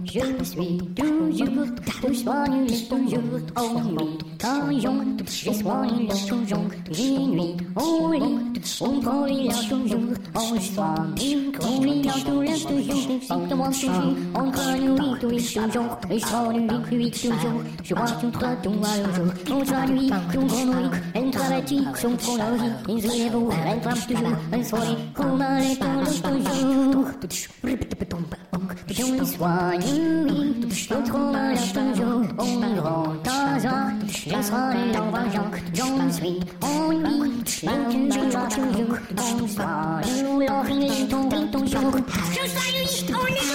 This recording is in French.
je suis toujours, tout soigne toujours en nuit. Caillon, je soigne toujours, j'ai nuit au lit, on brûle toujours, on soigne, on lit tout le toujours, c'est moi toujours, on gagne lui tous les toujours, et sans lui toujours, je vois tout trop tout mal au jour, on s'ennuie, tout grenouille, un travail, son trop la vie, ils y vont, un frappe toujours, un soirée, comme un étant toujours, je soigne, je trop mal toujours, on rentre à ça, je soigne dans l'argent, j'en suis ennuyé, mais tu vas toujours, on soigne, l'oreille tombe toujours, je soigne, on est